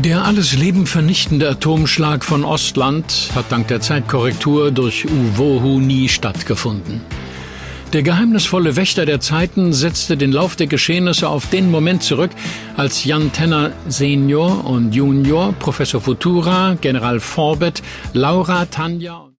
Der alles Leben vernichtende Atomschlag von Ostland hat dank der Zeitkorrektur durch Uwohu nie stattgefunden. Der geheimnisvolle Wächter der Zeiten setzte den Lauf der Geschehnisse auf den Moment zurück, als Jan Tenner Senior und Junior, Professor Futura, General Forbett, Laura, Tanja